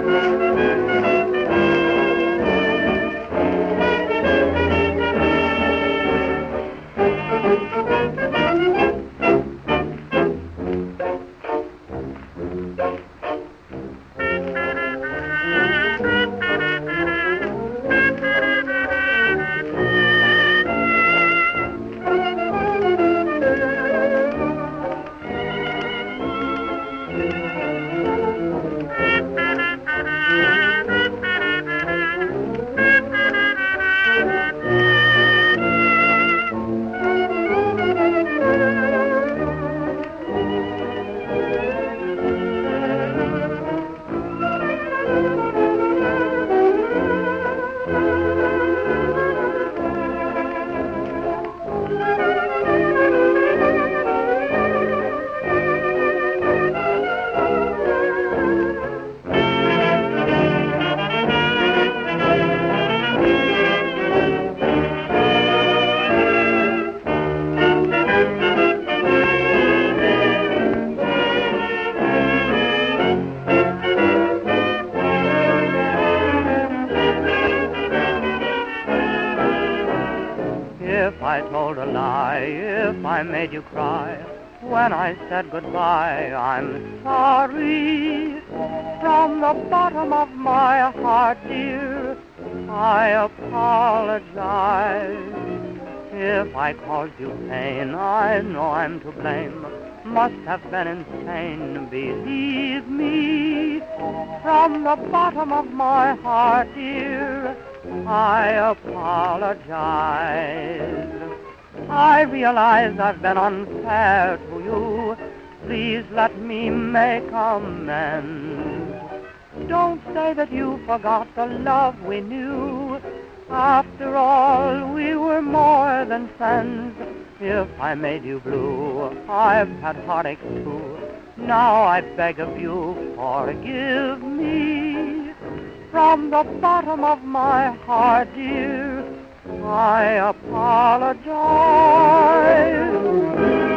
If I told a lie, if I made you cry, when I said goodbye, I'm sorry. From the bottom of my heart, dear, I apologize. If I caused you pain, I know I'm to blame. Must have been insane, believe me. From the bottom of my heart, dear, I apologize. I realize I've been unfair to you. Please let me make amends. Don't say that you forgot the love we knew. After all, we were more than friends. If I made you blue, I've had heartaches too. Now I beg of you, forgive me. From the bottom of my heart, dear, I apologize.